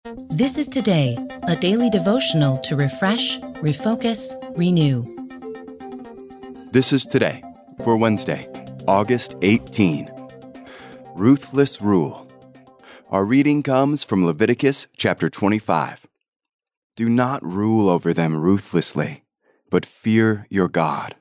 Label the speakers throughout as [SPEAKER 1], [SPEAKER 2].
[SPEAKER 1] This is Today, a daily devotional to refresh, refocus, renew.
[SPEAKER 2] This is Today for Wednesday, August 18. Ruthless Rule. Our reading comes from Leviticus chapter 25. Do not rule over them ruthlessly, but fear your God.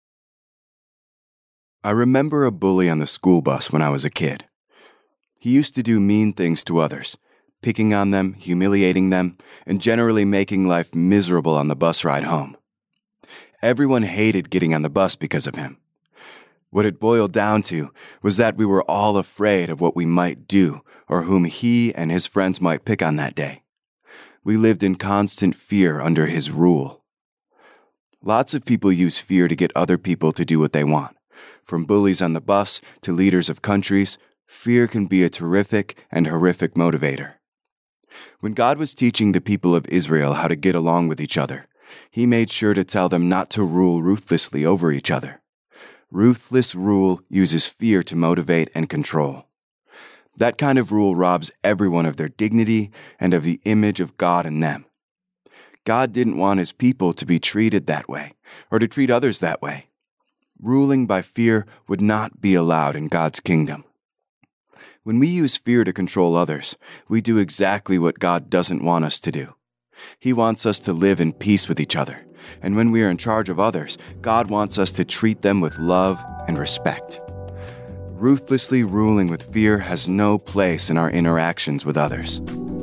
[SPEAKER 2] I remember a bully on the school bus when I was a kid. He used to do mean things to others, picking on them, humiliating them, and generally making life miserable on the bus ride home. Everyone hated getting on the bus because of him. What it boiled down to was that we were all afraid of what we might do or whom he and his friends might pick on that day. We lived in constant fear under his rule. Lots of people use fear to get other people to do what they want. From bullies on the bus to leaders of countries, fear can be a terrific and horrific motivator. When God was teaching the people of Israel how to get along with each other, he made sure to tell them not to rule ruthlessly over each other. Ruthless rule uses fear to motivate and control. That kind of rule robs everyone of their dignity and of the image of God in them. God didn't want his people to be treated that way, or to treat others that way. Ruling by fear would not be allowed in God's kingdom. When we use fear to control others, we do exactly what God doesn't want us to do. He wants us to live in peace with each other, and when we are in charge of others, God wants us to treat them with love and respect. Ruthlessly ruling with fear has no place in our interactions with others.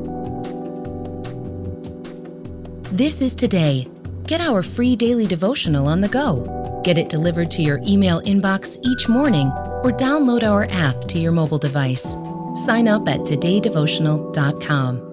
[SPEAKER 1] This is Today. Get our free daily devotional on the go. Get it delivered to your email inbox each morning or download our app to your mobile device. Sign up at todaydevotional.com.